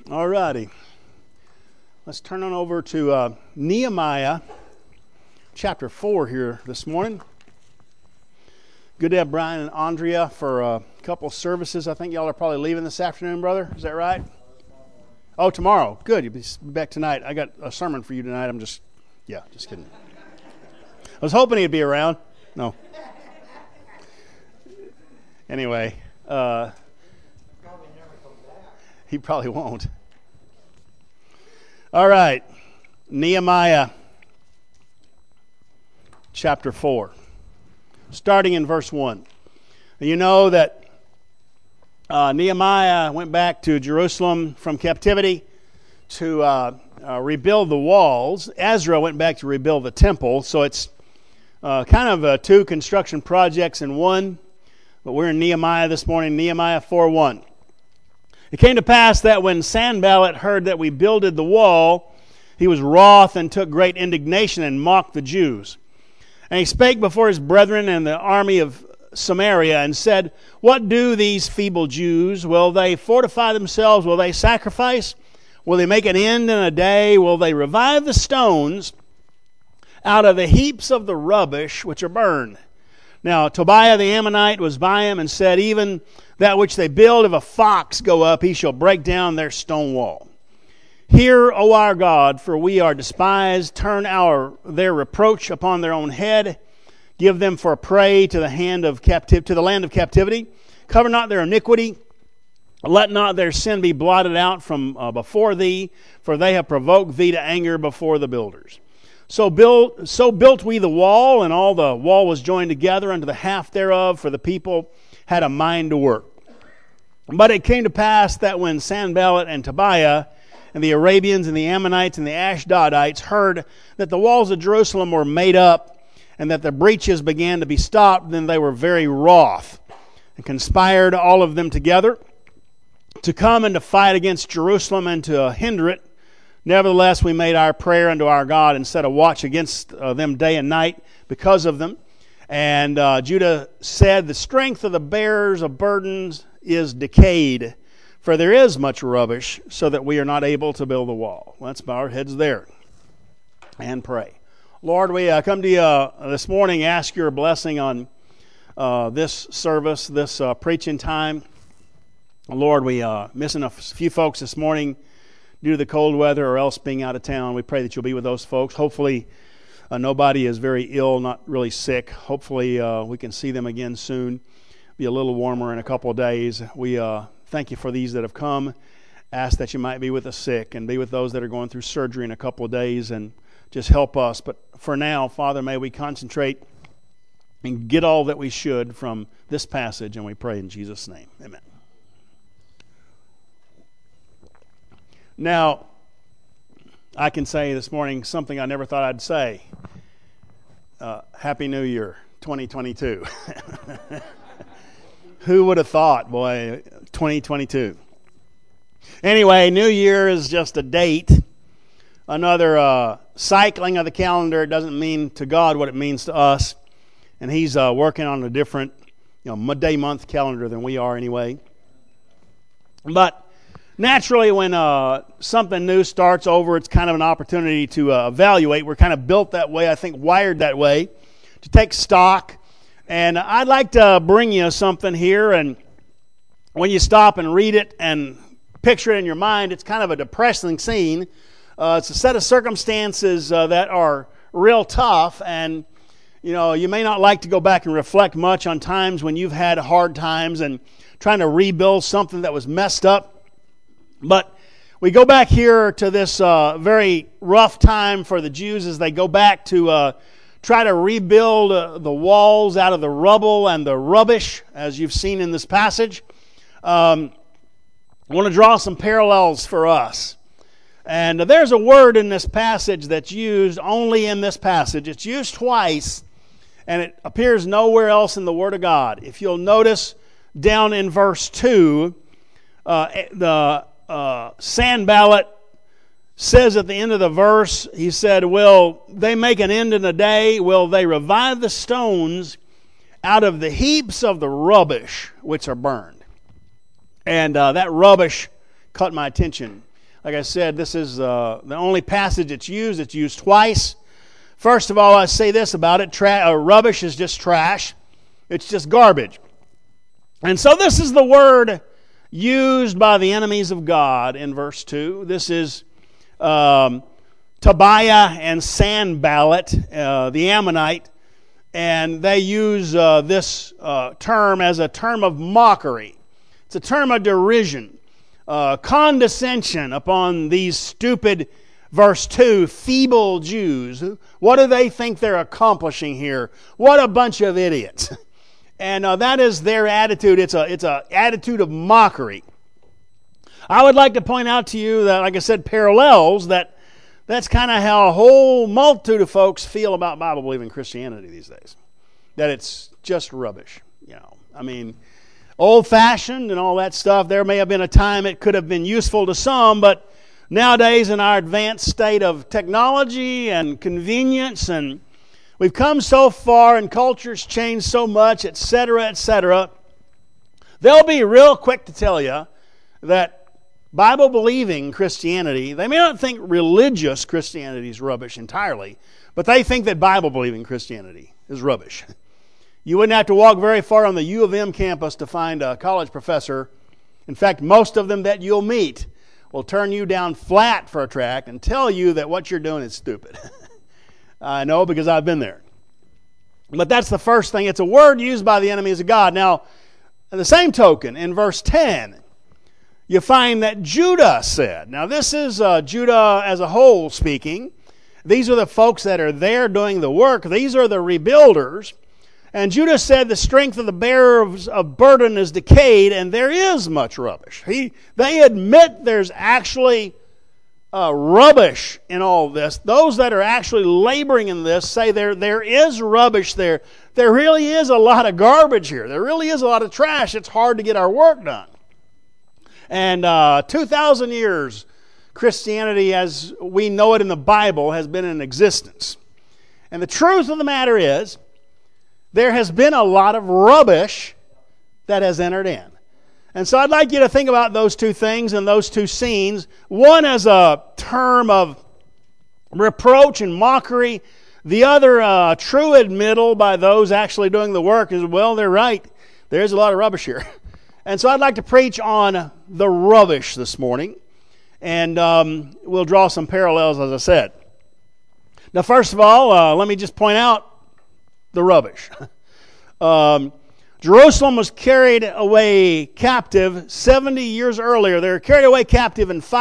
All righty. Let's turn on over to Nehemiah chapter 4 here this morning. Good to have Brian and Andrea for a couple services. I think y'all are probably leaving this afternoon, brother. Is that right? Oh, tomorrow. Good. You'll be back tonight. I got a sermon for you tonight. just kidding. I was hoping he'd be around. No. Anyway, he probably won't. All right, Nehemiah chapter 4, starting in verse 1. You know that Nehemiah went back to Jerusalem from captivity to rebuild the walls. Ezra went back to rebuild the temple, so it's kind of two construction projects in one. But we're in Nehemiah this morning, Nehemiah 4:1. It came to pass that when Sanballat heard that we builded the wall, he was wroth and took great indignation and mocked the Jews. And he spake before his brethren and the army of Samaria and said, What do these feeble Jews? Will they fortify themselves? Will they sacrifice? Will they make an end in a day? Will they revive the stones out of the heaps of the rubbish which are burned? Now Tobiah the Ammonite was by him and said, Even that which they build, if a fox go up, he shall break down their stone wall. Hear, O our God, for we are despised. Turn their reproach upon their own head. Give them for a prey to the land of captivity. Cover not their iniquity. Let not their sin be blotted out from before thee, for they have provoked thee to anger before the builders. So built we the wall, and all the wall was joined together unto the half thereof, for the people had a mind to work. But it came to pass that when Sanballat and Tobiah and the Arabians and the Ammonites and the Ashdodites heard that the walls of Jerusalem were made up and that the breaches began to be stopped, then they were very wroth and conspired all of them together to come and to fight against Jerusalem and to hinder it. Nevertheless, we made our prayer unto our God and set a watch against them day and night because of them. And Judah said, The strength of the bearers of burdens is decayed, for there is much rubbish, so that we are not able to build the wall. Let's bow our heads there and pray. Lord, we come to you this morning, ask your blessing on this service, this preaching time. Lord, we missing a few folks this morning due to the cold weather or else being out of town. We pray that you'll be with those folks. Hopefully nobody is very ill, not really sick. Hopefully we can see them again soon. Be a little warmer in a couple of days. We thank you for these that have come. Ask that you might be with the sick and be with those that are going through surgery in a couple of days and just help us. But for now, Father, may we concentrate and get all that we should from this passage, and we pray in Jesus' name. Amen. Now, I can say this morning something I never thought I'd say. Happy New Year, 2022. Who would have thought, boy, 2022. Anyway, New Year is just a date. Another cycling of the calendar. It doesn't mean to God what it means to us. And He's working on a different day, month calendar than we are anyway. But naturally, when something new starts over, it's kind of an opportunity to evaluate. We're kind of built that way, I think wired that way, to take stock. And I'd like to bring you something here, and when you stop and read it and picture it in your mind, it's kind of a depressing scene. It's a set of circumstances that are real tough, and you may not like to go back and reflect much on times when you've had hard times and trying to rebuild something that was messed up. But we go back here to this very rough time for the Jews as they go back to try to rebuild the walls out of the rubble and the rubbish, as you've seen in this passage. I want to draw some parallels for us. And there's a word in this passage that's used only in this passage. It's used twice, and it appears nowhere else in the Word of God. If you'll notice down in verse 2, Sanballat says at the end of the verse, he said, Will they make an end in a day? Will they revive the stones out of the heaps of the rubbish which are burned? And that rubbish caught my attention. Like I said, this is the only passage it's used. It's used twice. First of all, I say this about it. Rubbish is just trash. It's just garbage. And so this is the word used by the enemies of God in verse 2. This is Tobiah and Sanballat, the Ammonite, and they use this term as a term of mockery. It's a term of derision, condescension upon these stupid, verse 2, feeble Jews. What do they think they're accomplishing here? What a bunch of idiots. And that is their attitude. It's a attitude of mockery. I would like to point out to you that, like I said, parallels that's kind of how a whole multitude of folks feel about Bible-believing Christianity these days. That it's just rubbish. I mean, old-fashioned and all that stuff. There may have been a time it could have been useful to some, but nowadays in our advanced state of technology and convenience, and we've come so far and culture's changed so much, etc., they'll be real quick to tell you that Bible-believing Christianity, they may not think religious Christianity is rubbish entirely, but they think that Bible-believing Christianity is rubbish. You wouldn't have to walk very far on the U of M campus to find a college professor. In fact, most of them that you'll meet will turn you down flat for a tract and tell you that what you're doing is stupid. I know because I've been there. But that's the first thing. It's a word used by the enemies of God. Now, in the same token, in verse 10, you find that Judah said. Now, this is Judah as a whole speaking. These are the folks that are there doing the work. These are the rebuilders. And Judah said, the strength of the bearers of burden is decayed, and there is much rubbish. They admit there's actually rubbish in all this. Those that are actually laboring in this say there is rubbish there. There really is a lot of garbage here. There really is a lot of trash. It's hard to get our work done. And 2,000 years, Christianity as we know it in the Bible has been in existence. And the truth of the matter is, there has been a lot of rubbish that has entered in. And so I'd like you to think about those two things and those two scenes. One as a term of reproach and mockery. The other true admittal by those actually doing the work is, well, they're right. There's a lot of rubbish here. And so I'd like to preach on the rubbish this morning. And we'll draw some parallels, as I said. Now, first of all, let me just point out the rubbish. Jerusalem was carried away captive 70 years earlier. They were carried away captive in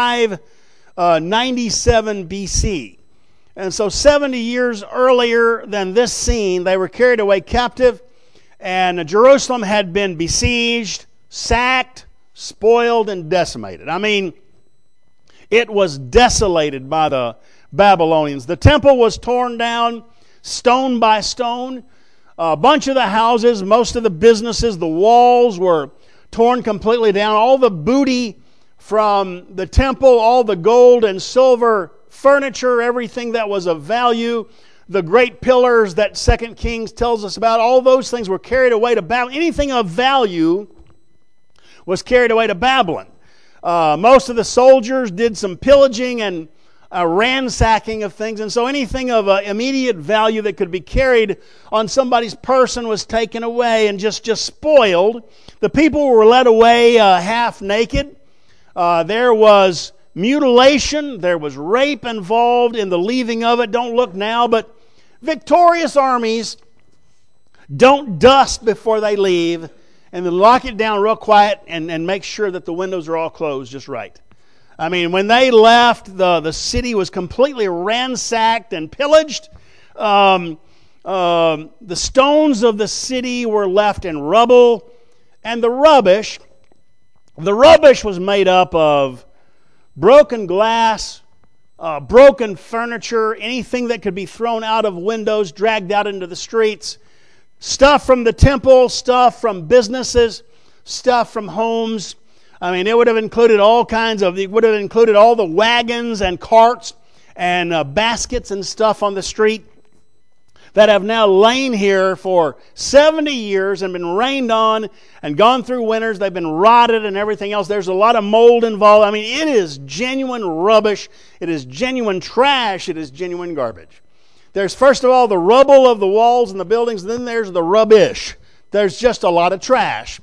597 BC. And so 70 years earlier than this scene, they were carried away captive. And Jerusalem had been besieged, sacked, spoiled, and decimated. I mean, it was desolated by the Babylonians. The temple was torn down stone by stone. A bunch of the houses, most of the businesses, the walls were torn completely down. All the booty from the temple, all the gold and silver furniture, everything that was of value, the great pillars that 2 Kings tells us about, all those things were carried away to Babylon. Anything of value was carried away to Babylon. Most of the soldiers did some pillaging and ransacking of things, and so anything of immediate value that could be carried on somebody's person was taken away and just spoiled. The people were led away half naked. There was mutilation. There was rape involved in the leaving of it. Don't look now, but victorious armies don't dust before they leave, and then lock it down real quiet and make sure that the windows are all closed just right. I mean, when they left, the city was completely ransacked and pillaged. The stones of the city were left in rubble. And the rubbish was made up of broken glass, broken furniture, anything that could be thrown out of windows, dragged out into the streets, stuff from the temple, stuff from businesses, stuff from homes. I mean, it would have included all the wagons and carts and baskets and stuff on the street. that have now lain here for 70 years and been rained on and gone through winters. They've been rotted and everything else. There's a lot of mold involved. I mean, it is genuine rubbish. It is genuine trash. It is genuine garbage. There's, first of all, the rubble of the walls and the buildings, and then there's the rubbish. There's just a lot of trash.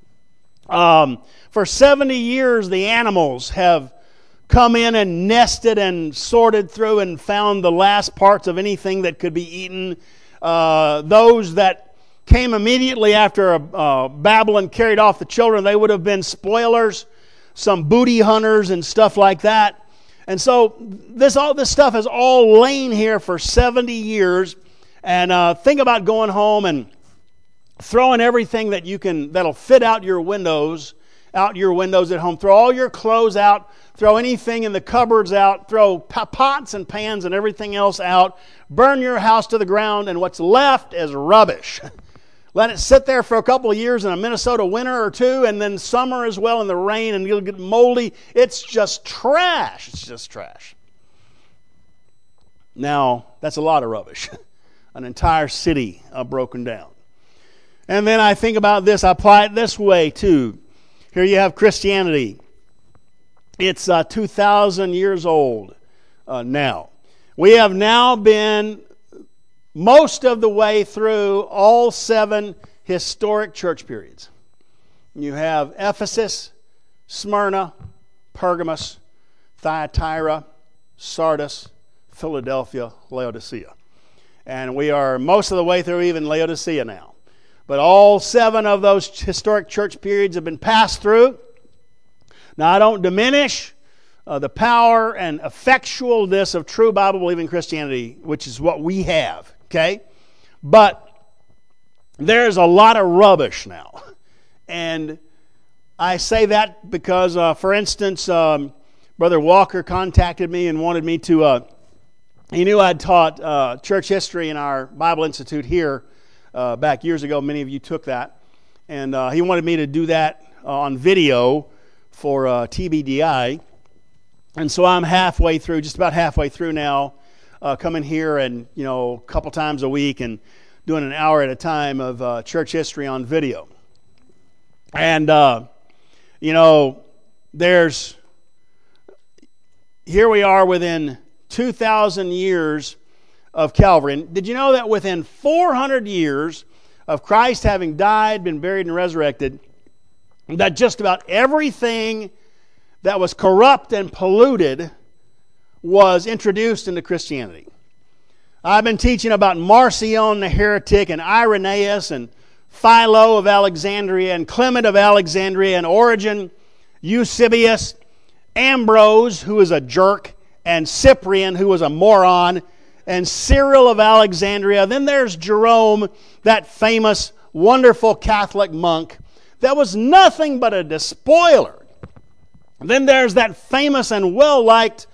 For 70 years, the animals have come in and nested and sorted through and found the last parts of anything that could be eaten. Those that came immediately after Babylon carried off the children, they would have been spoilers, some booty hunters and stuff like that. And so all this stuff has all lain here for 70 years. And think about going home and throwing everything that you can, that'll fit out your windows at home. Throw all your clothes out. Throw anything in the cupboards out. Throw pots and pans and everything else out. Burn your house to the ground, and what's left is rubbish. Let it sit there for a couple of years in a Minnesota winter or two, and then summer as well in the rain, and it'll get moldy. It's just trash. It's just trash. Now, that's a lot of rubbish. An entire city broken down. And then I think about this. I apply it this way, too. Here you have Christianity. It's 2,000 years old now. We have now been most of the way through all 7 historic church periods. You have Ephesus, Smyrna, Pergamos, Thyatira, Sardis, Philadelphia, Laodicea. And we are most of the way through even Laodicea now. But all 7 of those historic church periods have been passed through. Now, I don't diminish the power and effectualness of true Bible-believing Christianity, which is what we have, okay? But there's a lot of rubbish now. And I say that because, for instance, Brother Walker contacted me and wanted me to, he knew I'd taught church history in our Bible Institute here back years ago. Many of you took that. And he wanted me to do that on video for TBDI. And so I'm just about halfway through now, coming here and, a couple times a week and doing an hour at a time of church history on video. And, here we are within 2,000 years of Calvary. And did you know that within 400 years of Christ having died, been buried, and resurrected, that just about everything that was corrupt and polluted was introduced into Christianity? I've been teaching about Marcion the heretic and Irenaeus and Philo of Alexandria and Clement of Alexandria and Origen, Eusebius, Ambrose, who was a jerk, and Cyprian, who was a moron, and Cyril of Alexandria. Then there's Jerome, that famous, wonderful Catholic monk that was nothing but a despoiler. And then there's that famous and well-liked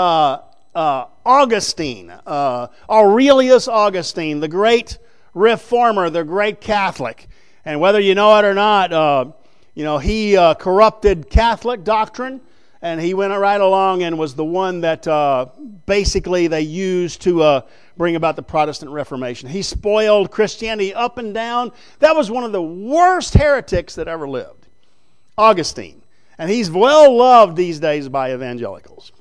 Augustine, Aurelius Augustine, the great reformer, the great Catholic. And whether you know it or not, he corrupted Catholic doctrine, and he went right along and was the one that basically they used to bring about the Protestant Reformation. He spoiled Christianity up and down. That was one of the worst heretics that ever lived, Augustine. And he's well loved these days by evangelicals.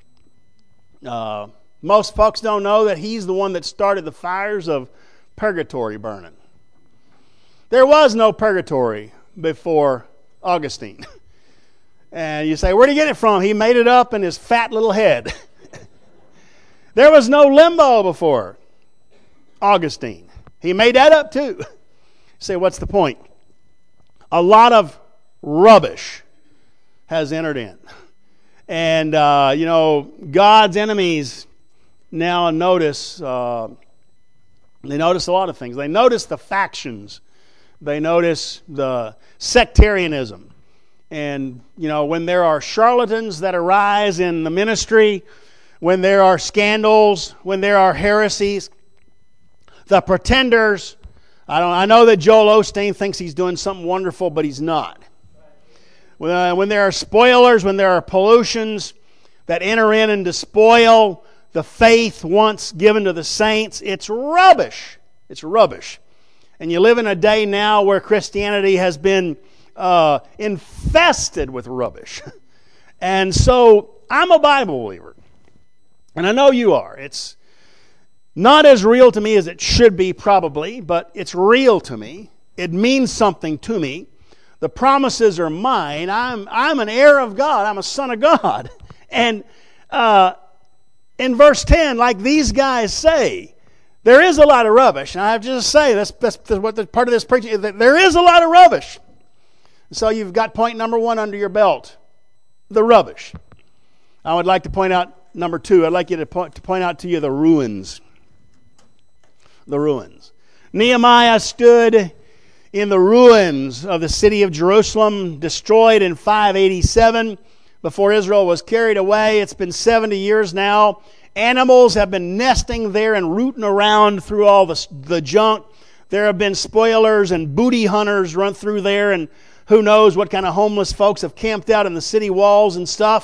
Most folks don't know that he's the one that started the fires of purgatory burning. There was no purgatory before Augustine. And you say, where'd he get it from? He made it up in his fat little head. There was no limbo before Augustine. He made that up too. You say, what's the point? A lot of rubbish has entered in. And, God's enemies now notice, they notice a lot of things. They notice the factions. They notice the sectarianism. And, when there are charlatans that arise in the ministry, when there are scandals, when there are heresies, the pretenders. I know that Joel Osteen thinks he's doing something wonderful, but he's not. When there are spoilers, when there are pollutions that enter in and despoil the faith once given to the saints, it's rubbish. It's rubbish. And you live in a day now where Christianity has been infested with rubbish. And so I'm a Bible believer. And I know you are. It's not as real to me as it should be, probably, but it's real to me. It means something to me. The promises are mine. I'm an heir of God. I'm a son of God. And in verse 10, like these guys say, there is a lot of rubbish. And I have to just say, that's what the part of this preaching is, that there is a lot of rubbish. So you've got point number 1 under your belt, the rubbish. I would like to point out number 2. I'd like you to point out to you the ruins. The ruins. Nehemiah stood in the ruins of the city of Jerusalem, destroyed in 587 before Israel was carried away. It's been 70 years now. Animals have been nesting there and rooting around through all the junk. There have been spoilers and booty hunters run through there, and who knows what kind of homeless folks have camped out in the city walls and stuff.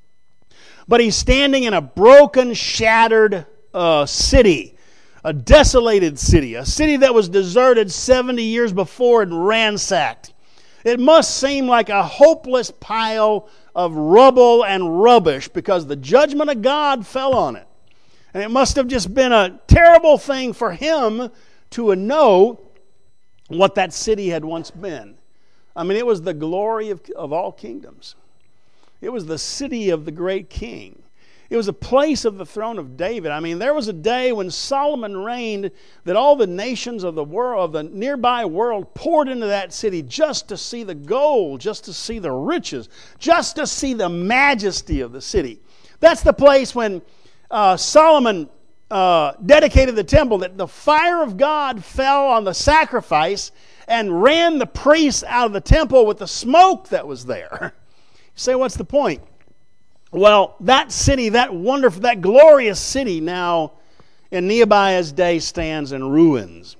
But he's standing in a broken, shattered city. A desolated city, a city that was deserted 70 years before and ransacked. It must seem like a hopeless pile of rubble and rubbish because the judgment of God fell on it. And it must have just been a terrible thing for him to know what that city had once been. I mean, it was the glory of all kingdoms. It was the city of the great king. It was a place of the throne of David. I mean, there was a day when Solomon reigned that all the nations of the world, of the nearby world, poured into that city just to see the gold, just to see the riches, just to see the majesty of the city. That's the place when Solomon dedicated the temple, that the fire of God fell on the sacrifice and ran the priests out of the temple with the smoke that was there. You say, what's the point? Well, that city, that wonderful, that glorious city now in Nehemiah's day stands in ruins.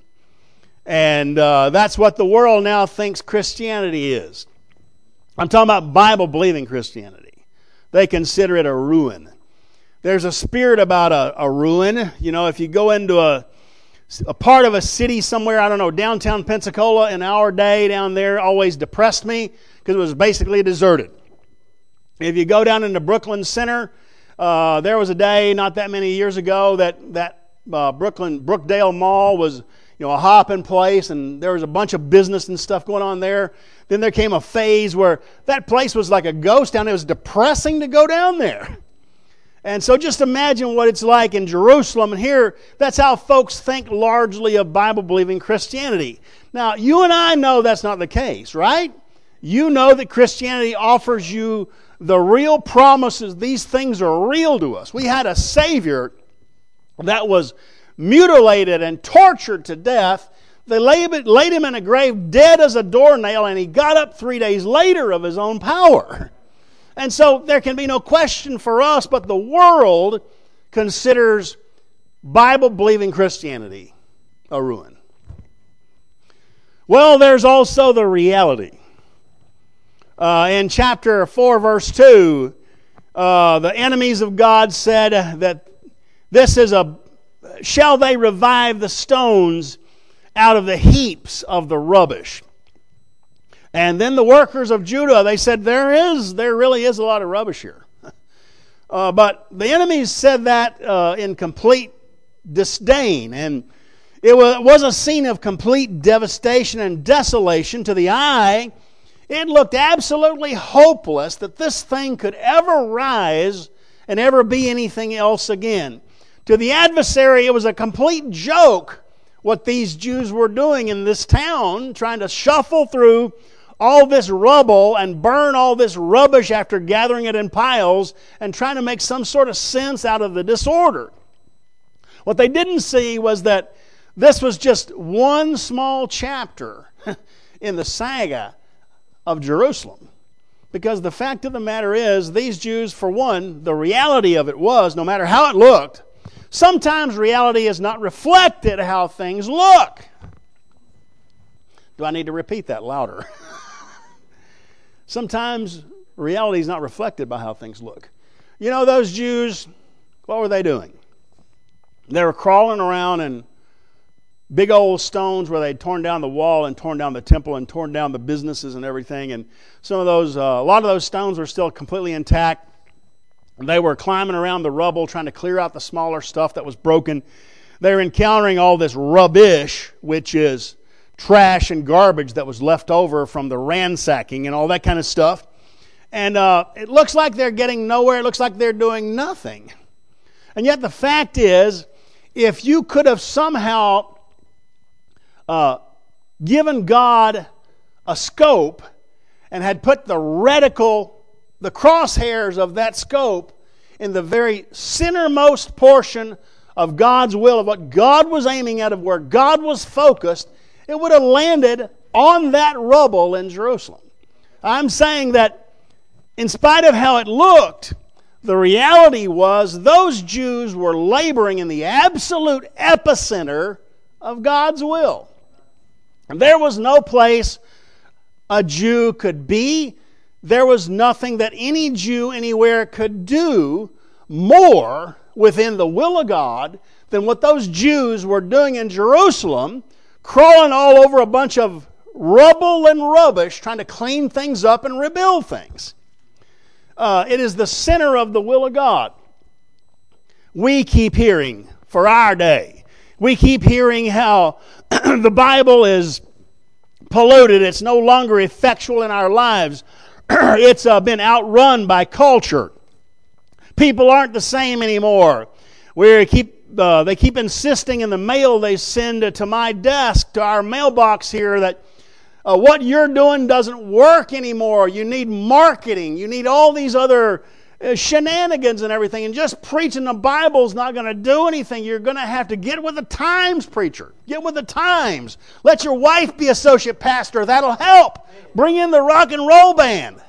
And that's what the world now thinks Christianity is. I'm talking about Bible-believing Christianity. They consider it a ruin. There's a spirit about a ruin. You know, if you go into a part of a city somewhere, I don't know, downtown Pensacola in our day down there always depressed me because it was basically deserted. If you go down into Brooklyn Center, there was a day not that many years ago that Brookdale Mall was, a hopping place, and there was a bunch of business and stuff going on there. Then there came a phase where that place was like a ghost town. It was depressing to go down there. And so just imagine what it's like in Jerusalem. And here, that's how folks think largely of Bible-believing Christianity. Now, you and I know that's not the case, right? You know that Christianity offers you the real promises. These things are real to us. We had a Savior that was mutilated and tortured to death. They laid him in a grave dead as a doornail, and he got up 3 days later of his own power. And so there can be no question for us, but the world considers Bible-believing Christianity a ruin. Well, there's also the reality. In chapter 4, verse 2, the enemies of God said that shall they revive the stones out of the heaps of the rubbish? And then the workers of Judah, they said, there really is a lot of rubbish here. But the enemies said that in complete disdain, and it was a scene of complete devastation and desolation to the eye. It looked absolutely hopeless that this thing could ever rise and ever be anything else again. To the adversary, it was a complete joke what these Jews were doing in this town, trying to shuffle through all this rubble and burn all this rubbish after gathering it in piles and trying to make some sort of sense out of the disorder. What they didn't see was that this was just one small chapter in the saga of Jerusalem. Because the fact of the matter is, these Jews, for one, the reality of it was, no matter how it looked, sometimes reality is not reflected how things look. Do I need to repeat that louder? Sometimes reality is not reflected by how things look. You know, those Jews, what were they doing? They were crawling around in big old stones where they'd torn down the wall and torn down the temple and torn down the businesses and everything. And some of those, a lot of those stones were still completely intact. They were climbing around the rubble, trying to clear out the smaller stuff that was broken. They were encountering all this rubbish, which is trash and garbage that was left over from the ransacking and all that kind of stuff. And it looks like they're getting nowhere. It looks like they're doing nothing. And yet the fact is, if you could have somehow given God a scope and had put the crosshairs of that scope in the very centermost portion of God's will, of what God was aiming at, of where God was focused, it would have landed on that rubble in Jerusalem. I'm saying that in spite of how it looked, the reality was those Jews were laboring in the absolute epicenter of God's will. And there was no place a Jew could be. There was nothing that any Jew anywhere could do more within the will of God than what those Jews were doing in Jerusalem, crawling all over a bunch of rubble and rubbish, trying to clean things up and rebuild things. It is the center of the will of God. We keep hearing, for our day, we keep hearing how the Bible is polluted. It's no longer effectual in our lives. It's been outrun by culture. People aren't the same anymore. They keep insisting in the mail they send to my desk, to our mailbox here, that what you're doing doesn't work anymore. You need marketing. You need all these other shenanigans and everything. And just preaching the Bible is not going to do anything. You're going to have to get with the times, preacher. Get with the times. Let your wife be associate pastor. That'll help. Bring in the rock and roll band.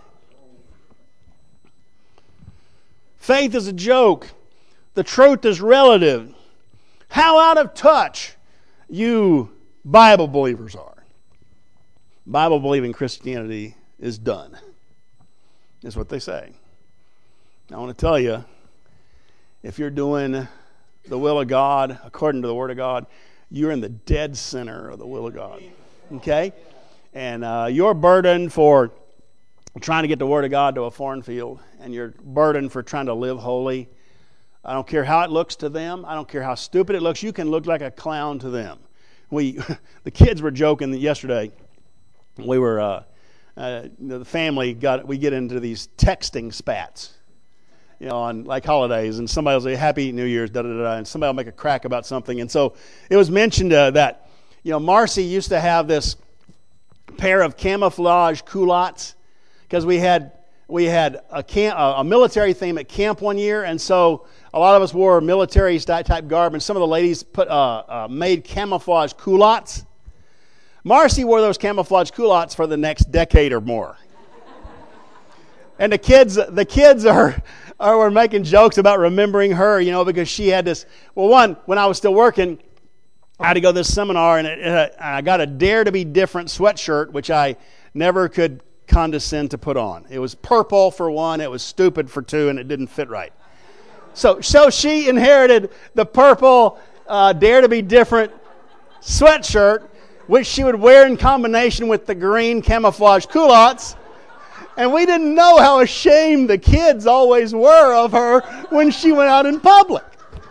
Faith is a joke. The truth is relative. How out of touch you Bible believers are. Bible-believing Christianity is done, is what they say. I want to tell you, if you're doing the will of God, according to the Word of God, you're in the dead center of the will of God. Okay? And you're burdened for trying to get the Word of God to a foreign field, and you're burdened for trying to live holy. I don't care how it looks to them. I don't care how stupid it looks. You can look like a clown to them. The kids were joking yesterday. We were, the family we get into these texting spats, on like holidays, and somebody will say, Happy New Year's, da-da-da-da, and somebody will make a crack about something. And so it was mentioned that, Marcy used to have this pair of camouflage culottes, because we had a military theme at camp one year, and so a lot of us wore military type garb, and some of the ladies made camouflage culottes. Marcy wore those camouflage culottes for the next decade or more. And the kids were making jokes about remembering her, because she had this. Well, when I was still working, I had to go to this seminar, and I got a Dare to Be Different sweatshirt, which I never could condescend to put on. It was purple for one, it was stupid for two, and it didn't fit right. So she inherited the purple Dare to Be Different sweatshirt, which she would wear in combination with the green camouflage culottes. And we didn't know how ashamed the kids always were of her when she went out in public.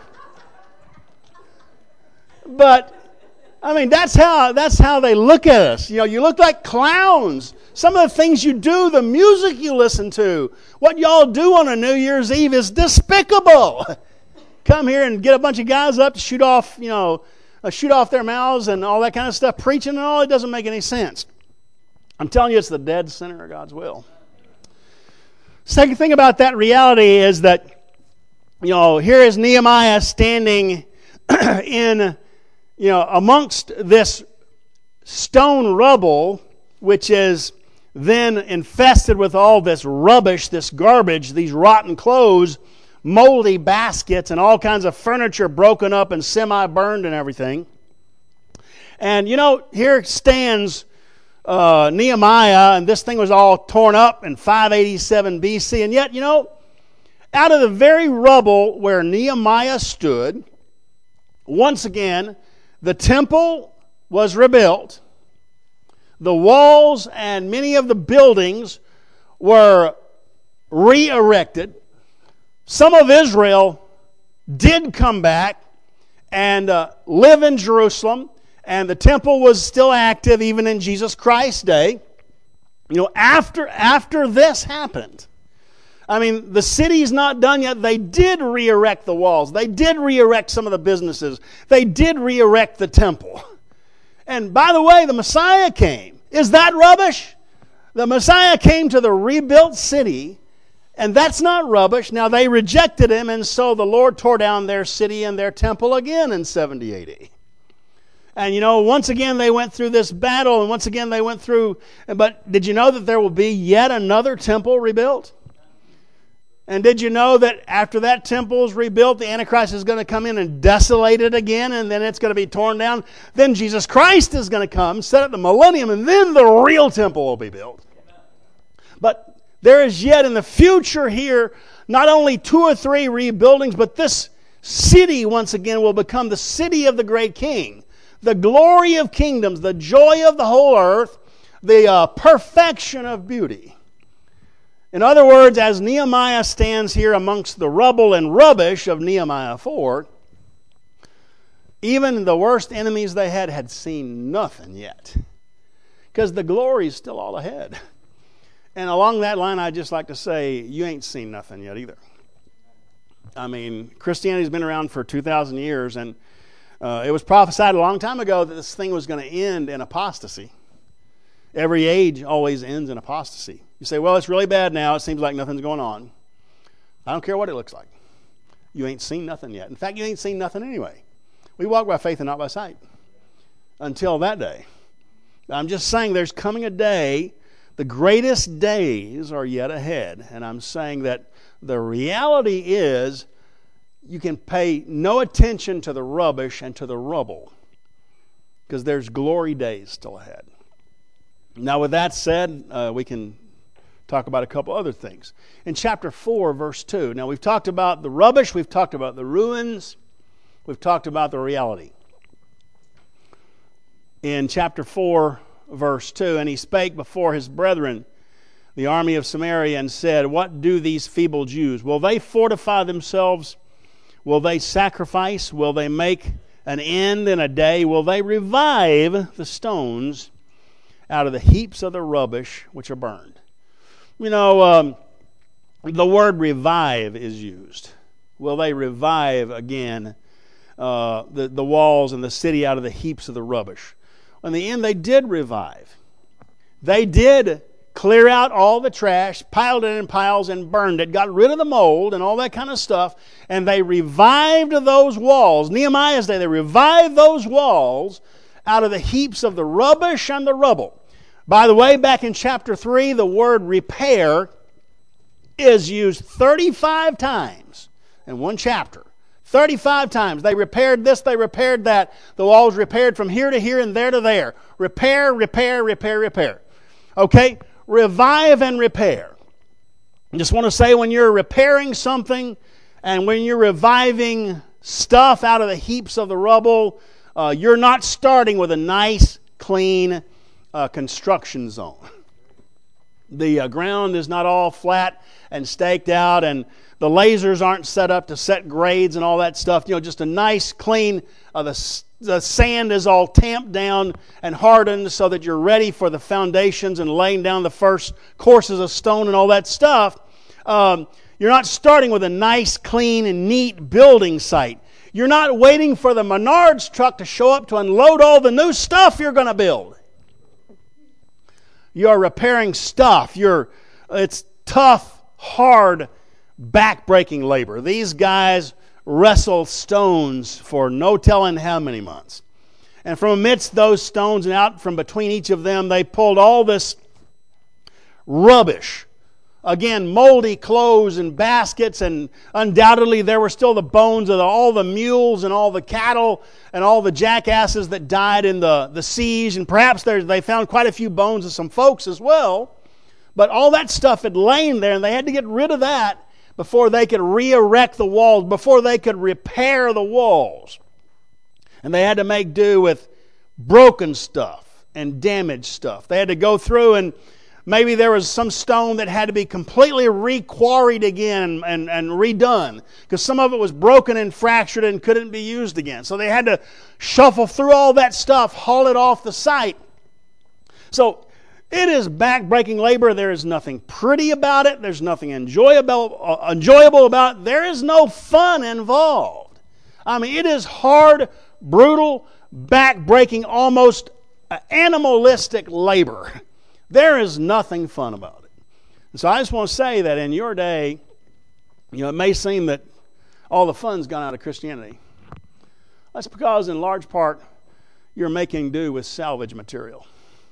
But, that's how they look at us. You look like clowns. Some of the things you do, the music you listen to, what y'all do on a New Year's Eve is despicable. Come here and get a bunch of guys up to shoot off their mouths and all that kind of stuff, preaching and all. It doesn't make any sense. I'm telling you, it's the dead center of God's will. Second thing about that reality is that, here is Nehemiah standing in, amongst this stone rubble, which is then infested with all this rubbish, this garbage, these rotten clothes, moldy baskets, and all kinds of furniture broken up and semi-burned and everything. And, here stands Nehemiah, and this thing was all torn up in 587 BC. And yet, out of the very rubble where Nehemiah stood, once again, The temple was rebuilt. The walls and many of the buildings were re-erected. Some of Israel did come back and live in Jerusalem, and the temple was still active even in Jesus Christ's day. After this happened, the city's not done yet. They did re-erect the walls. They did re-erect some of the businesses. They did re-erect the temple. And by the way, the Messiah came. Is that rubbish? The Messiah came to the rebuilt city, and that's not rubbish. Now, they rejected him, and so the Lord tore down their city and their temple again in 70 AD. And once again they went through this battle, and once again they went through, but did you know that there will be yet another temple rebuilt? And did you know that after that temple is rebuilt, the Antichrist is going to come in and desolate it again, and then it's going to be torn down? Then Jesus Christ is going to come, set up the millennium, and then the real temple will be built. But there is yet in the future here not only 2 or 3 rebuildings, but this city once again will become the city of the great King. The glory of kingdoms, the joy of the whole earth, the perfection of beauty. In other words, as Nehemiah stands here amongst the rubble and rubbish of Nehemiah 4, even the worst enemies they had seen nothing yet. Because the glory is still all ahead. And along that line, I'd just like to say, you ain't seen nothing yet either. Christianity's been around for 2,000 years, and it was prophesied a long time ago that this thing was going to end in apostasy. Every age always ends in apostasy. You say, well, it's really bad now. It seems like nothing's going on. I don't care what it looks like. You ain't seen nothing yet. In fact, you ain't seen nothing anyway. We walk by faith and not by sight until that day. I'm just saying there's coming a day, the greatest days are yet ahead. And I'm saying that the reality is you can pay no attention to the rubbish and to the rubble because there's glory days still ahead. Now, with that said, we can talk about a couple other things. In chapter 4, verse 2, now we've talked about the rubbish, we've talked about the ruins, we've talked about the reality. In chapter 4, verse 2, and he spake before his brethren, the army of Samaria, and said, what do these feeble Jews? Will they fortify themselves? Will they sacrifice? Will they make an end in a day? Will they revive the stones out of the heaps of the rubbish which are burned? The word revive is used. Will they revive again the walls and the city out of the heaps of the rubbish? In the end, they did revive. They did clear out all the trash, piled it in piles and burned it, got rid of the mold and all that kind of stuff, and they revived those walls. Nehemiah's day, they revived those walls out of the heaps of the rubbish and the rubble. By the way, back in chapter 3, the word repair is used 35 times in one chapter. 35 times. They repaired this, they repaired that. The walls repaired from here to here and there to there. Repair, repair, repair, repair. Okay? Revive and repair. I just want to say, when you're repairing something and when you're reviving stuff out of the heaps of the rubble, you're not starting with a nice, clean construction zone. The ground is not all flat and staked out, and the lasers aren't set up to set grades and all that stuff. Just a nice, clean, the sand is all tamped down and hardened so that you're ready for the foundations and laying down the first courses of stone and all that stuff. You're not starting with a nice, clean, and neat building site. You're not waiting for the Menards truck to show up to unload all the new stuff you're going to build. You're repairing stuff. It's tough, hard, back-breaking labor. These guys wrestle stones for no telling how many months. And from amidst those stones and out from between each of them, they pulled all this rubbish. Again, moldy clothes and baskets, and undoubtedly there were still the bones of all the mules and all the cattle and all the jackasses that died in the siege, and perhaps they found quite a few bones of some folks as well. But all that stuff had lain there, and they had to get rid of that before they could re-erect the walls, before they could repair the walls. And they had to make do with broken stuff and damaged stuff. They had to go through, and maybe there was some stone that had to be completely re-quarried again and redone, because some of it was broken and fractured and couldn't be used again. So they had to shuffle through all that stuff, haul it off the site. So it is back-breaking labor. There is nothing pretty about it. There's nothing enjoyable about it. There is no fun involved. I mean, it is hard, brutal, back-breaking, almost animalistic labor. There is nothing fun about it. And so I just want to say that in your day, it may seem that all the fun's gone out of Christianity. That's because in large part you're making do with salvage material.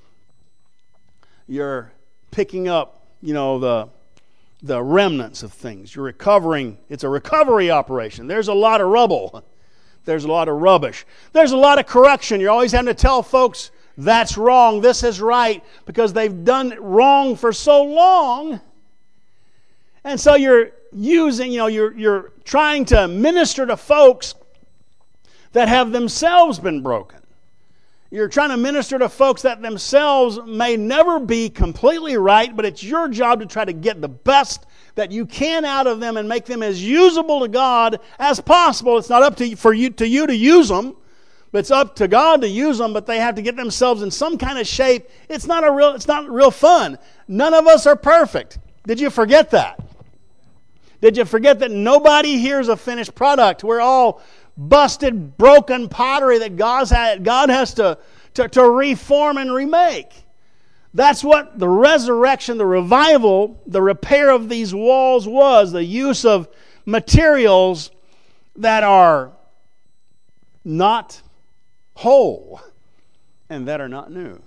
You're picking up, the remnants of things. You're recovering. It's a recovery operation. There's a lot of rubble. There's a lot of rubbish. There's a lot of correction. You're always having to tell folks, that's wrong, this is right, because they've done it wrong for so long. And so you're using, you're trying to minister to folks that have themselves been broken. You're trying to minister to folks that themselves may never be completely right, but it's your job to try to get the best that you can out of them and make them as usable to God as possible. It's not up to you to use them, but it's up to God to use them, but they have to get themselves in some kind of shape. It's not real fun. None of us are perfect. Did you forget that? Did you forget that nobody here is a finished product? We're all busted, broken pottery that God has to reform and remake. That's what the resurrection, the revival, the repair of these walls was, the use of materials that are not whole and that are not new.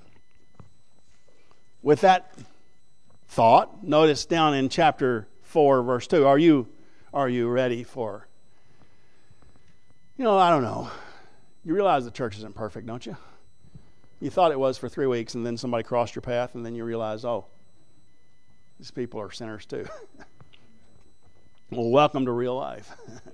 With that thought, notice down in chapter 4, verse 2, are you ready for... I don't know. You realize the church isn't perfect, don't you? You thought it was for 3 weeks, and then somebody crossed your path, and then you realize, these people are sinners too. Well, welcome to real life.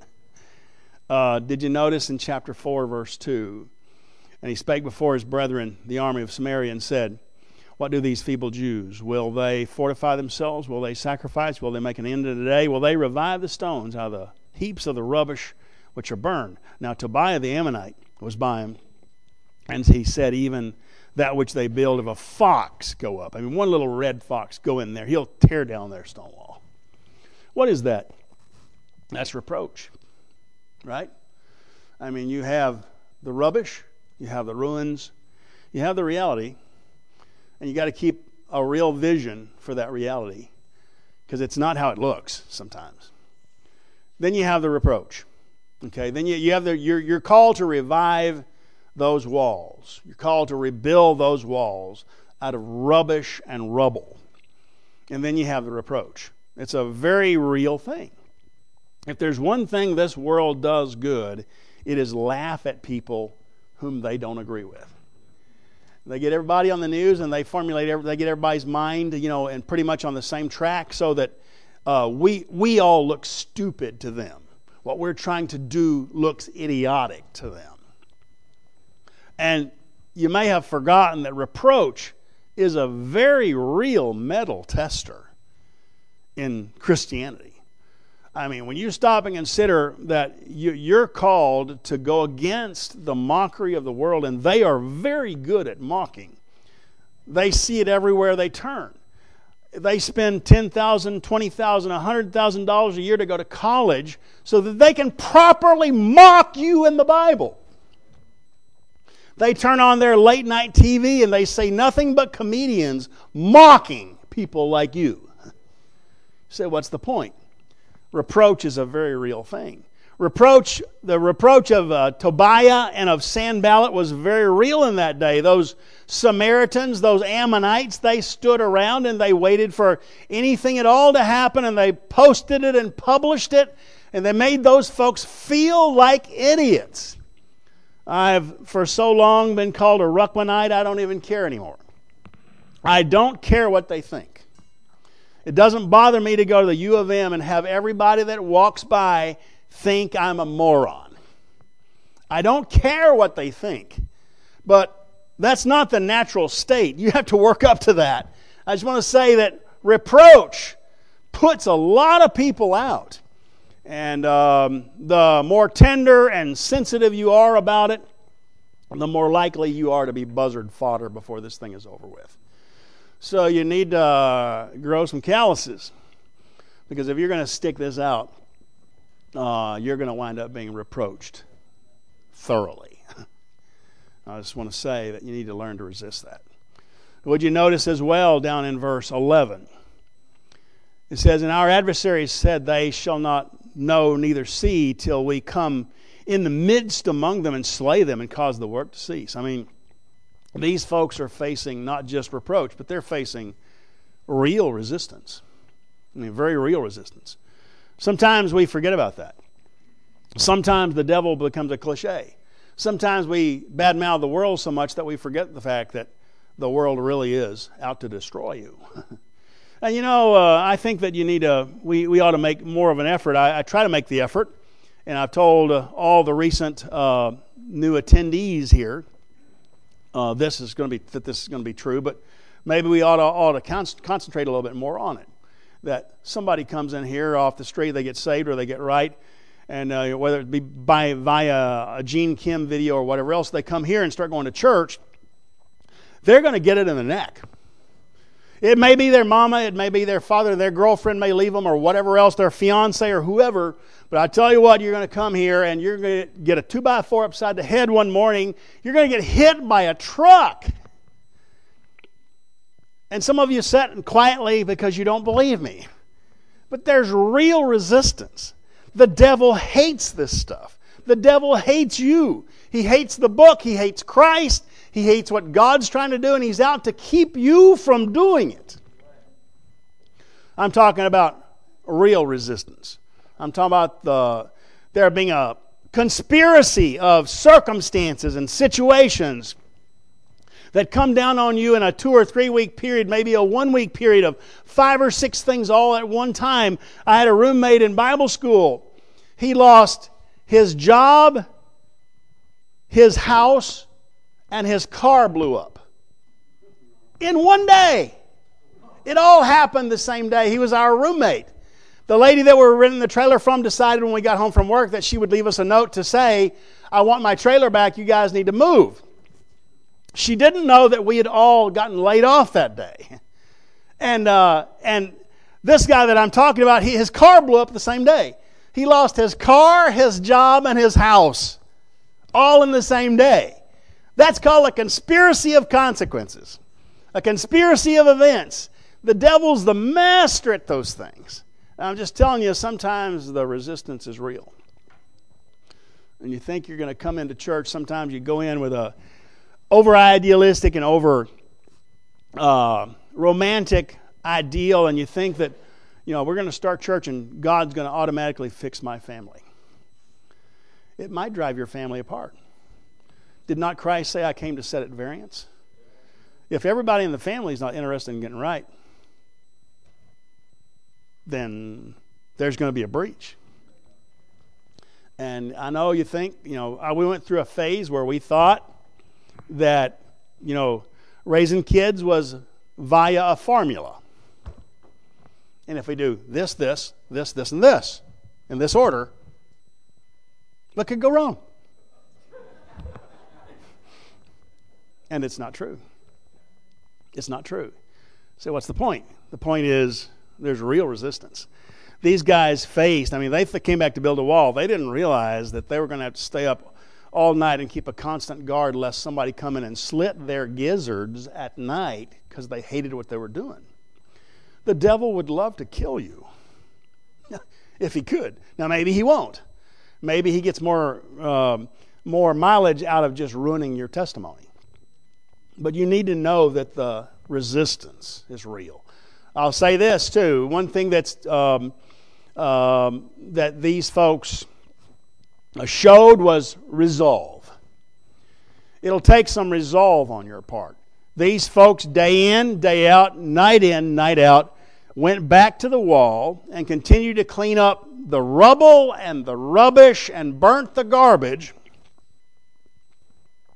Did you notice in chapter 4, verse 2, and he spake before his brethren, the army of Samaria, and said, what do these feeble Jews? Will they fortify themselves? Will they sacrifice? Will they make an end of the day? Will they revive the stones out of the heaps of the rubbish which are burned? Now Tobiah the Ammonite was by him, and he said, even that which they build, if a fox go up, one little red fox go in there, he'll tear down their stone wall. What is that? That's reproach, right? You have the rubbish, you have the ruins, you have the reality, and you got to keep a real vision for that reality, because it's not how it looks sometimes. Then you have the reproach. Okay, then you have you're called to revive those walls. You're called to rebuild those walls out of rubbish and rubble. And then you have the reproach. It's a very real thing. If there's one thing this world does good, it is laugh at people whom they don't agree with. They get everybody on the news and they get everybody's mind, and pretty much on the same track, so that we all look stupid to them. What we're trying to do looks idiotic to them. And you may have forgotten that reproach is a very real metal tester in Christianity. When you stop and consider that you're called to go against the mockery of the world, and they are very good at mocking. They see it everywhere they turn. They spend $10,000, $20,000, $100,000 a year to go to college so that they can properly mock you in the Bible. They turn on their late night TV and they say nothing but comedians mocking people like you. You say, what's the point? Reproach is a very real thing. The reproach of Tobiah and of Sanballat was very real in that day. Those Samaritans, those Ammonites, they stood around and they waited for anything at all to happen, and they posted it and published it, and they made those folks feel like idiots. I've for so long been called a Ruckmanite, I don't even care anymore. I don't care what they think. It doesn't bother me to go to the U of M and have everybody that walks by think I'm a moron. I don't care what they think. But that's not the natural state. You have to work up to that. I just want to say that reproach puts a lot of people out. And the more tender and sensitive you are about it, the more likely you are to be buzzard fodder before this thing is over with. So you need to grow some calluses. Because if you're going to stick this out, you're going to wind up being reproached thoroughly. I just want to say that you need to learn to resist that. Would you notice as well down in verse 11? It says, and our adversaries said, they shall not know neither see till we come in the midst among them and slay them and cause the work to cease. I mean, these folks are facing not just reproach, but they're facing real resistance. I mean, very real resistance. Sometimes we forget about that. Sometimes the devil becomes a cliche. Sometimes we badmouth the world so much that we forget the fact that the world really is out to destroy you. And I think that we ought to make more of an effort. I try to make the effort, and I've told all the recent new attendees here this is going to be true, but maybe we ought to concentrate a little bit more on it. That somebody comes in here off the street, they get saved or they get right, and whether it be via a Gene Kim video or whatever else, they come here and start going to church, they're going to get it in the neck. It may be their mama, it may be their father, their girlfriend may leave them or whatever else, their fiance or whoever. But I tell you what, you're going to come here and you're going to get a 2x4 upside the head one morning. You're going to get hit by a truck. And some of you sat quietly because you don't believe me. But there's real resistance. The devil hates this stuff. The devil hates you. He hates the book. He hates Christ. He hates what God's trying to do, and he's out to keep you from doing it. I'm talking about real resistance. I'm talking about there being a conspiracy of circumstances and situations that come down on you in a 2 or 3 week period, maybe a 1 week period of 5 or 6 things all at one time. I had a roommate in Bible school. He lost his job, his house, and his car blew up. In one day. It all happened the same day. He was our roommate. The lady that we were renting the trailer from decided when we got home from work that she would leave us a note to say, I want my trailer back, you guys need to move. She didn't know that we had all gotten laid off that day. And this guy that I'm talking about, his car blew up the same day. He lost his car, his job, and his house. All in the same day. That's called a conspiracy of consequences. A conspiracy of events. The devil's the master at those things. And I'm just telling you, sometimes the resistance is real. And you think you're going to come into church, sometimes you go in with a over-idealistic and over-romantic ideal, and you think that, we're going to start church and God's going to automatically fix my family. It might drive your family apart. Did not Christ say, I came to set at variance? If everybody in the family is not interested in getting right, then there's going to be a breach. And I know you think, we went through a phase where we thought that, raising kids was via a formula. And if we do this, and this, in this order, what could go wrong? And it's not true. It's not true. So what's the point? The point is there's real resistance. These guys faced, they came back to build a wall. They didn't realize that they were going to have to stay up all night and keep a constant guard lest somebody come in and slit their gizzards at night because they hated what they were doing. The devil would love to kill you if he could. Now maybe he won't. Maybe he gets more mileage out of just ruining your testimony. But you need to know that the resistance is real. I'll say this too. One thing that's that these folks showed was resolve. It'll take some resolve on your part. These folks, day in, day out, night out, went back to the wall and continued to clean up the rubble and the rubbish and burnt the garbage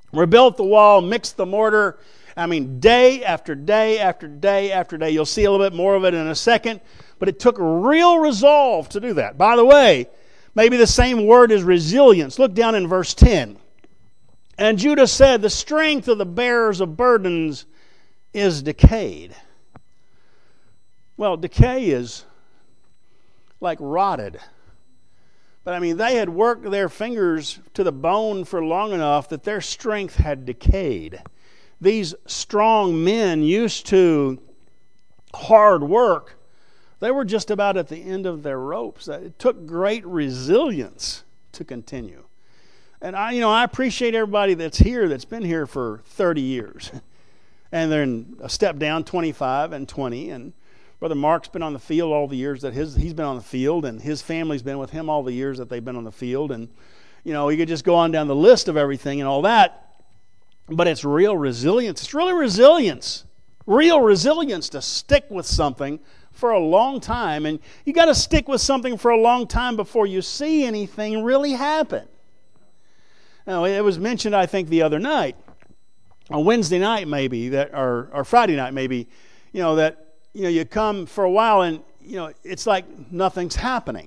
Rebuilt the wall, mixed the mortar. I mean, day after day after day after day. You'll see a little bit more of it in a second. But it took real resolve to do that. By the way, maybe the same word is resilience. Look down in verse 10. And Judah said, the strength of the bearers of burdens is decayed. Well, decay is like rotted. But I mean, they had worked their fingers to the bone for long enough that their strength had decayed. These strong men used to hard work. They were just about at the end of their ropes. It took great resilience to continue. And I appreciate everybody that's here, that's been here for 30 years. And they're in a step down, 25 and 20. And Brother Mark's been on the field all the years that he's been on the field, and his family's been with him all the years that they've been on the field. And, you could just go on down the list of everything and all that. But it's real resilience. It's really resilience. Real resilience to stick with something for a long time. And you got to stick with something for a long time before you see anything really happen. Now, it was mentioned, I think, the other night, on Wednesday night maybe, or Friday night maybe, that you come for a while and it's like nothing's happening.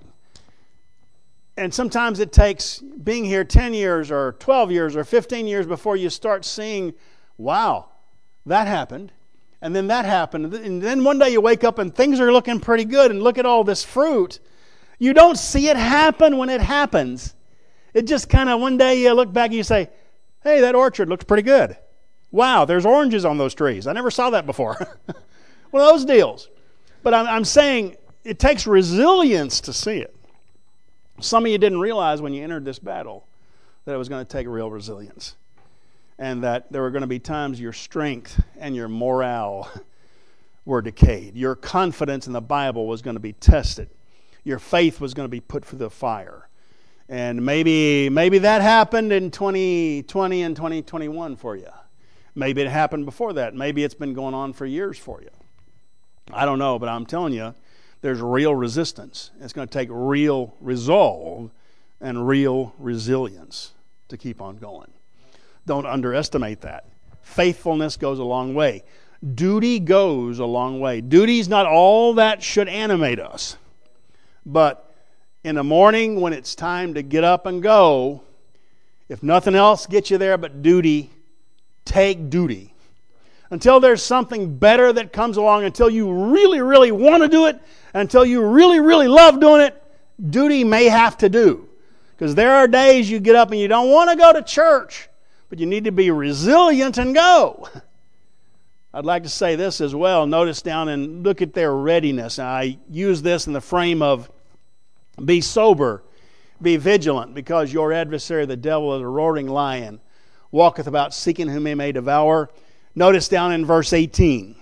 And sometimes it takes being here 10 years or 12 years or 15 years before you start seeing, wow, that happened. And then that happened. And then one day you wake up and things are looking pretty good and look at all this fruit. You don't see it happen when it happens. It just kind of one day you look back and you say, hey, that orchard looks pretty good. Wow, there's oranges on those trees. I never saw that before. One of those deals. But I'm saying it takes resilience to see it. Some of you didn't realize when you entered this battle that it was going to take real resilience. And that there were going to be times your strength and your morale were decayed. Your confidence in the Bible was going to be tested. Your faith was going to be put through the fire. And maybe that happened in 2020 and 2021 for you. Maybe it happened before that. Maybe it's been going on for years for you. I don't know, but I'm telling you, there's real resistance. It's going to take real resolve and real resilience to keep on going. Don't underestimate that. Faithfulness goes a long way. Duty goes a long way. Duty's not all that should animate us. But in the morning when it's time to get up and go, if nothing else gets you there but duty, take duty. Until there's something better that comes along, until you really, really want to do it, until you really, really love doing it, duty may have to do. Because there are days you get up and you don't want to go to church, but you need to be resilient and go. I'd like to say this as well. Notice down and look at their readiness. Now, I use this in the frame of be sober, be vigilant, because your adversary, the devil, is a roaring lion, walketh about seeking whom he may devour. Notice down in verse 18.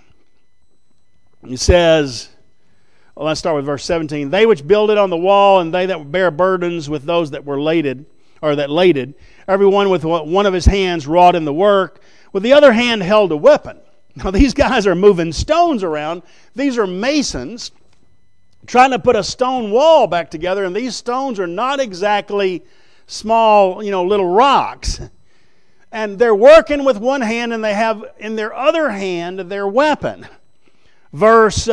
It says, well, let's start with verse 17. They which builded on the wall, and they that bear burdens with those that were laded, every one with one of his hands wrought in the work, with the other hand held a weapon. Now these guys are moving stones around. These are masons trying to put a stone wall back together, and these stones are not exactly small, little rocks. And they're working with one hand, and they have in their other hand their weapon. Verse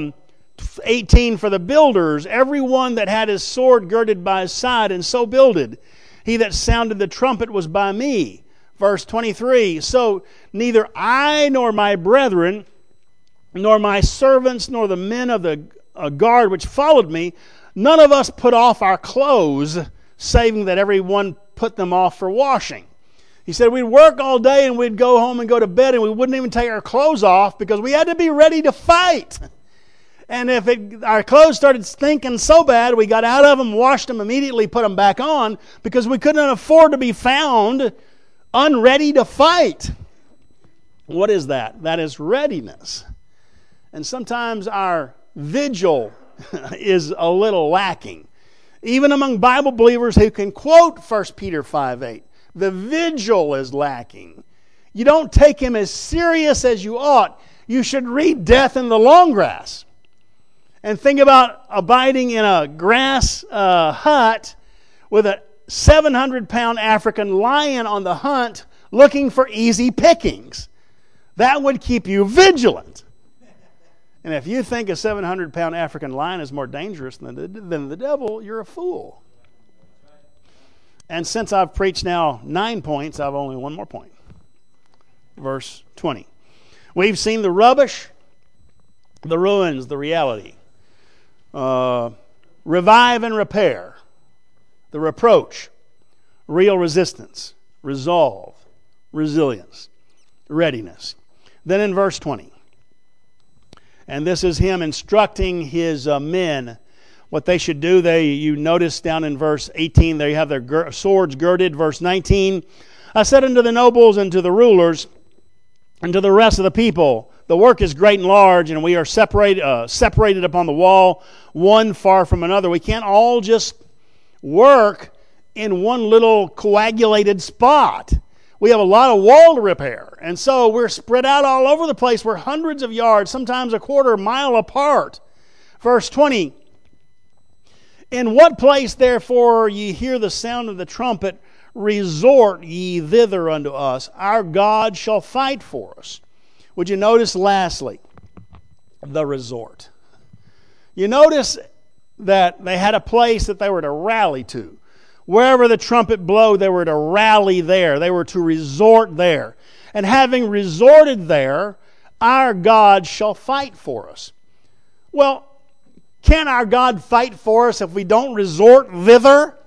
18, for the builders, every one that had his sword girded by his side, and so builded. He that sounded the trumpet was by me. Verse 23, so neither I nor my brethren, nor my servants, nor the men of the guard which followed me, none of us put off our clothes, saving that every one put them off for washing. He said we'd work all day and we'd go home and go to bed and we wouldn't even take our clothes off because we had to be ready to fight. And if our clothes started stinking so bad, we got out of them, washed them immediately, put them back on because we couldn't afford to be found unready to fight. What is that? That is readiness. And sometimes our vigil is a little lacking. Even among Bible believers who can quote 1 Peter 5:8. The vigil is lacking. You don't take him as serious as you ought. You should read Death in the Long Grass. And think about abiding in a grass hut with a 700-pound African lion on the hunt looking for easy pickings. That would keep you vigilant. And if you think a 700-pound African lion is more dangerous than the devil, you're a fool. And since I've preached now 9 points, I've only one more point. Verse 20. We've seen the rubbish, the ruins, the reality. Revive and repair. The reproach. Real resistance. Resolve. Resilience. Readiness. Then in verse 20. And this is him instructing his men what they should do. You notice down in verse 18, they have their swords girded. Verse 19, I said unto the nobles and to the rulers and to the rest of the people, the work is great and large, and we are separated upon the wall, one far from another. We can't all just work in one little coagulated spot. We have a lot of wall to repair. And so we're spread out all over the place. We're hundreds of yards, sometimes a quarter mile apart. Verse 20, in what place, therefore, ye hear the sound of the trumpet, resort ye thither unto us. Our God shall fight for us. Would you notice, lastly, the resort? You notice that they had a place that they were to rally to. Wherever the trumpet blew, they were to rally there. They were to resort there. And having resorted there, our God shall fight for us. Well, can our God fight for us if we don't resort thither?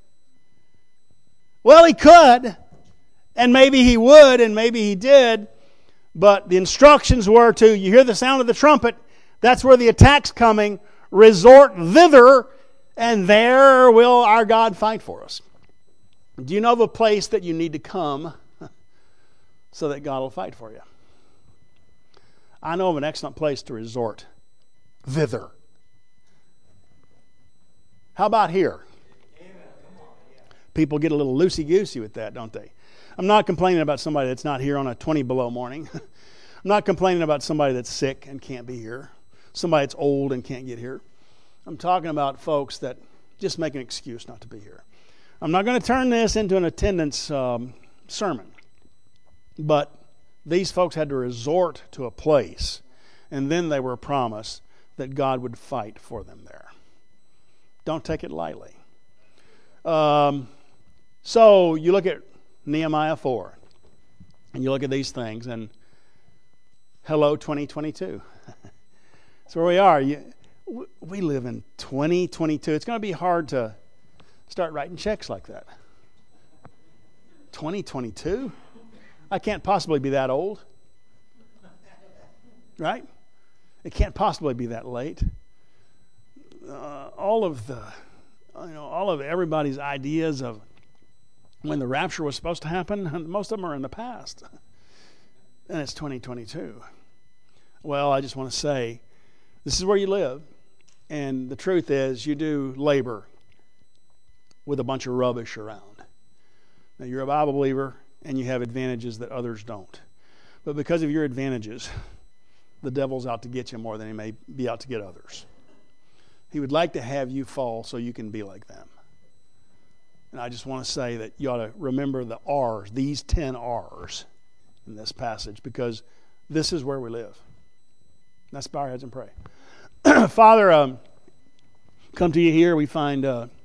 Well, He could. And maybe He would, and maybe He did. But the instructions were to, you hear the sound of the trumpet, that's where the attack's coming. Resort thither, and there will our God fight for us. Do you know of a place that you need to come so that God will fight for you? I know of an excellent place to resort thither. How about here? People get a little loosey-goosey with that, don't they? I'm not complaining about somebody that's not here on a 20 below morning. I'm not complaining about somebody that's sick and can't be here. Somebody that's old and can't get here. I'm talking about folks that just make an excuse not to be here. I'm not going to turn this into an attendance sermon. But these folks had to resort to a place, and then they were promised that God would fight for them there. Don't take it lightly. So you look at Nehemiah 4, and you look at these things, and hello, 2022. That's where we are. We live in 2022. It's going to be hard to start writing checks like that. 2022? I can't possibly be that old. Right? It can't possibly be that late. All of everybody's ideas of when the rapture was supposed to happen, most of them are in the past. And it's 2022. Well, I just want to say, this is where you live. And the truth is, you do labor with a bunch of rubbish around. Now, you're a Bible believer, and you have advantages that others don't. But because of your advantages, the devil's out to get you more than he may be out to get others. He would like to have you fall so you can be like them. And I just want to say that you ought to remember the R's, these 10 R's in this passage, because this is where we live. Let's bow our heads and pray. Father, come to you here. We find